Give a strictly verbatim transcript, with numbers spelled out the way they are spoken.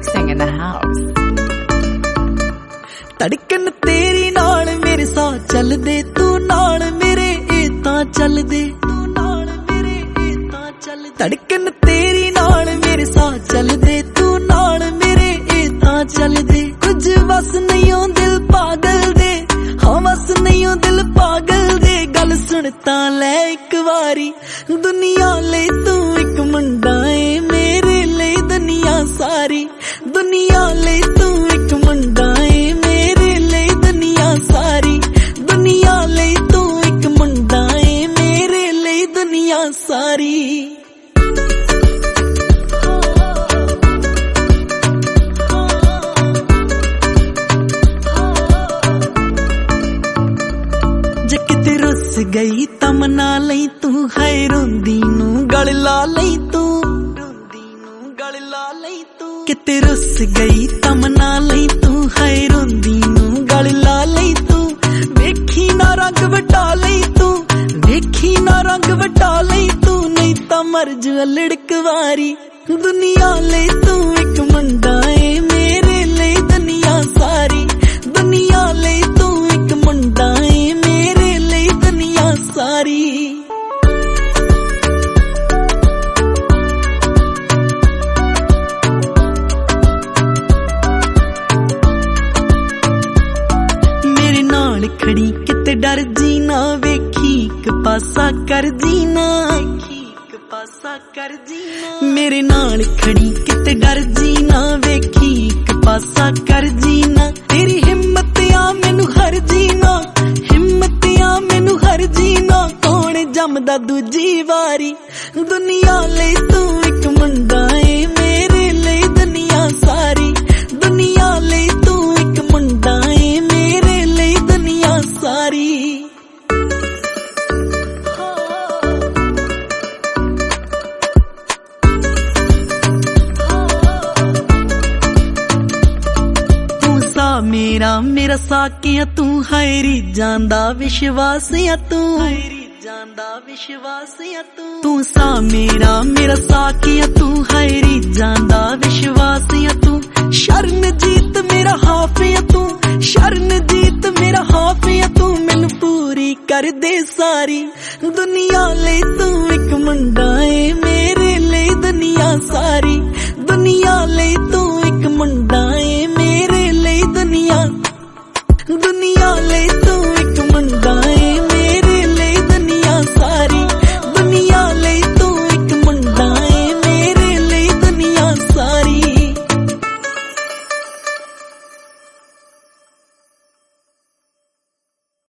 mixing in the house. ਧੜਕਣ ਤੇਰੀ ਨਾਲ ਮੇਰੇ ਸਾਹ ਚੱਲਦੇ ਤੂੰ ਨਾਲ ਮੇਰੇ ਇਹ ਤਾਂ ਚੱਲਦੇ ਤੂੰ ਨਾਲ ਮੇਰੇ ਇਹ ਤਾਂ ਚੱਲਦੇ ਧੜਕਣ ਤੇਰੀ ਨਾਲ ਮੇਰੇ ਸਾਹ ਚੱਲਦੇ ਤੂੰ ਨਾਲ ਮੇਰੇ ਇਹ ਤਾਂ ਚੱਲਦੇ ਕੁਝ ਵਸ ਨਹੀਂ ਓ ਦਿਲ ਪਾਗਲ ਦੇ ਹਾਂ ਵਸ ਨਹੀਂ ਓ ਦਿਲ ਪਾਗਲ ਦੇ ਗੱਲ ਸੁਣ ਤਾਂ ਲੈ ਇੱਕ ਵਾਰੀ ਦੁਨੀਆ ਲਈ ਤੂੰ ਇੱਕ ਮੁੰਡਾ ਏ ਮੇਰੇ ਲਈ ਦੁਨੀਆ ਸਾਰੀ ਦੁਨੀਆ ਲਈ ਤੂੰ ਇੱਕ ਮੁੰਡਾ ਏ ਮੇਰੇ ਲਈ ਦੁਨੀਆ ਸਾਰੀ ਦੁਨੀਆ ਲਈ ਤੂੰ ਇੱਕ ਮੁੰਡਾ ਏ ਮੇਰੇ ਲਈ ਦੁਨੀਆ ਸਾਰੀ ਜੇ ਕਿਤੇ ਰੁੱਸ ਗਈ ਤਾਂ ਮਨਾ ਲਈ ਤੂੰ ਹਾਏ ਰੋਂਦੀ ਨੂੰ ਗਲ ਲਾ ਲਈ ਤੂੰ ਰੋਂਦੀ ਨੂੰ ਗਲ ਲਾ ਲਈ ਤੂੰ ਕਿਤੇ ਰੁੱਸ ਗਈ ਤਾਂ ਮਨਾ ਲਈ ਤੂੰ ਹਾਏ ਰੋਂਦੀ ਨੂੰ ਗਲ ਲਾ ਲਈ ਤੂੰ ਵੇਖੀ ਨਾ ਰੰਗ ਵਟਾ ਲਈ ਤੂੰ ਵੇਖੀ ਨਾ ਰੰਗ ਵਟਾ ਲਈ ਤੂੰ ਨਹੀਂ ਤਾਂ ਮਰ ਜਾ ਲੜਕ ਵਾਰੀ ਦੁਨੀਆ ਲਈ ਤੂੰ ਇੱਕ ਮੁੰਡਾ ਏ ਮੇਰੇ ਲਈ ਦੁਨੀਆ ਸਾਰੀ ਦੁਨੀਆ ਲਈ ਤੂੰ ਇੱਕ ਮੁੰਡਾ ਏ ਮੇਰੇ ਲਈ ਦੁਨੀਆ ਸਾਰੀ ਖੜੀ ਕਿਤੇ ਡਰ ਜੀ ਨਾ ਵੇਖੀ ਇੱਕ ਪਾਸਾ ਕਰ ਜੀ ਨਾ ਇੱਕ ਪਾਸਾ ਕਰ ਜੀ ਨਾ ਮੇਰੇ ਨਾਲ ਖੜੀ ਕਿਤੇ ਡਰ ਜੀ ਨਾ ਵੇਖੀ ਇੱਕ ਪਾਸਾ ਕਰ ਜੀ ਨਾ ਤੇਰੀ ਹਿੰਮਤ ਆ ਮੈਨੂੰ ਹਰ ਜੀ ਨਾ ਹਿੰਮਤ ਆ ਮੈਨੂੰ ਹਰ ਜੀ ਨਾ ਕੌਣ ਜੰਮਦਾ ਦੂਜੀ ਵਾਰੀ ਦੁਨੀਆ ਲਈ ਤੂੰ ਇੱਕ ਮੁੰਡਾ ਏ ਮੇਰੇ ਲਈ ਦੁਨੀਆ ਸਾਰੀ ਦੁਨੀਆ ਲਈ ਤੂੰ ਇੱਕ ਮੁੰਡਾ ਏ ਮੇਰੇ ਲਈ ਦੁਨੀਆ ਸਾਰੀ ਤੂੰ ਸਾ ਮੇਰਾ ਮੇਰਾ ਸਾਕਿਆ ਤੂੰ ਹਾਇਰੀ ਜਾਂਦਾ ਵਿਸ਼ਵਾਸ ਆ ਤੂੰ ਹਾਇਰੀ ਜਾਂਦਾ ਵਿਸ਼ਵਾਸ ਆ ਤੂੰ ਤੂੰ ਸਾ ਮੇਰਾ ਮੇਰਾ ਸਾਕਿਆ ਤੂੰ ਹਾਇਰੀ ਜਾਂਦਾ ਵਿਸ਼ਵਾਸ ਆ ਤੂੰ ਸ਼ਰਨਜੀਤ ਮੇਰਾ ਹਾਫਿਆ ਤੂੰ ਸ਼ਰਨਜੀਤ ਮੇਰਾ ਹਾਫਿਆ ਤੂੰ ਮੈਨੂੰ ਪੂਰੀ ਕਰ ਦੇ ਸਾਰੀ ਦੁਨੀਆ ਲਈ ਤੂੰ ਇੱਕ ਮੁੰਡਾ ਏ ਮੇਰੇ ਲਈ ਦੁਨੀਆ ਸਾਰੀ ਦੁਨੀਆ ਲਈ ਤੂੰ ਇੱਕ ਮੁੰਡਾ